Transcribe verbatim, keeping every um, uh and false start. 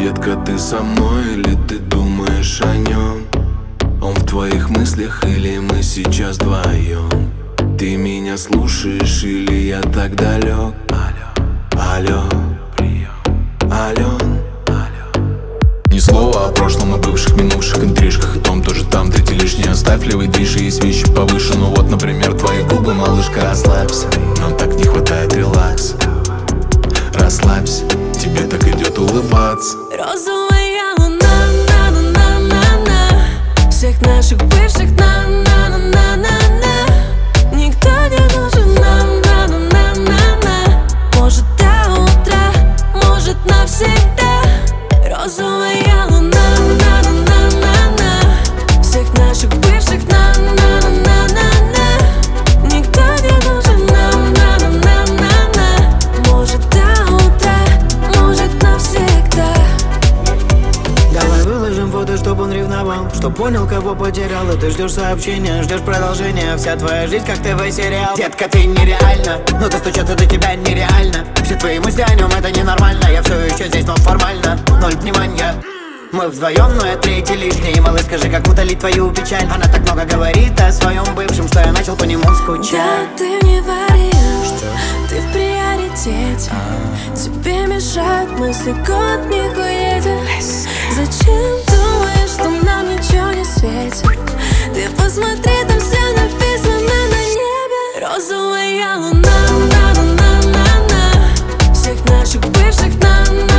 Детка, ты со мной или ты думаешь о нем? Он в твоих мыслях или мы сейчас вдвоем? Ты меня слушаешь или я так далек? Алло, Ален. Ни слова о прошлом, о бывших, минувших интрижках. И том тоже там, третий лишний оставь, левый движ. И есть вещи повыше, ну вот, например, твои губы. Малышка, расслабься, нам так не хватает релакса. Расслабься, тебе так идет улыбаться. Розовая луна, на-на-на-на-на. Всех наших бывших, на-на-на-на-на-на. Никто не нужен нам, на-на-на-на-на. Может до утра, может навсегда. Розовая луна, на-на-на-на-на. Всех наших бывших, на-на-на-на-на-на. Никто не нужен нам, на-на-на-на-на. Может до утра, может навсегда. Давай выложим фото, чтобы он ревновал, чтоб понял, кого потерял. И ты ждешь сообщения, ждешь продолжения. Вся твоя жизнь как ТВ-сериал. Детка, ты нереальна, но достучаться до тебя нереально. Все твои мысли о нем, это ненормально. Я все еще здесь, но формально ноль внимания. Мы вдвоем, но я третий лишний. Малыш, скажи, как утолить твою печаль. Она так много говорит о своем бывшем, что я начал по нему скучать. Да, ты не вариант, ты в приоритете. Тебе мешают мысли, год не уедет. Зачем думаешь, что нам ничего не светит? Ты посмотри, там все написано на небе. Розовая луна, на-на-на-на-на. Всех наших бывших, на-на.